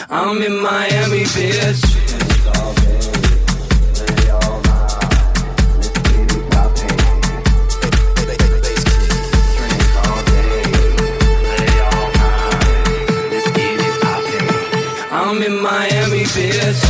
I'm in Miami, bitch. I'm in Miami, bitch.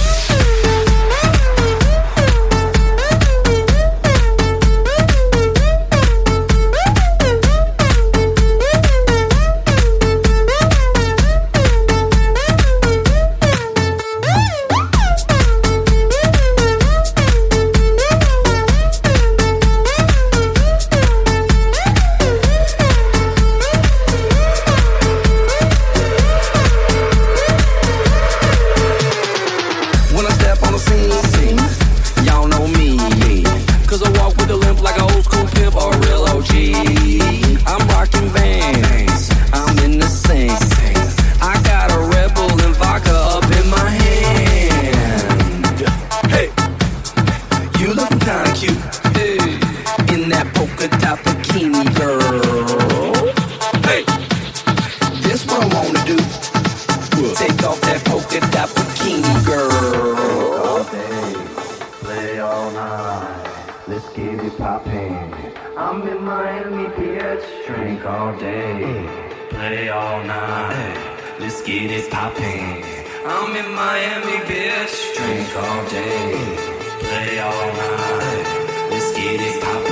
I'm in Miami, bitch. Drink all day, play all night. Let's get it poppin'. I'm in Miami, bitch. Drink all day, play all night. Let's get it poppin'.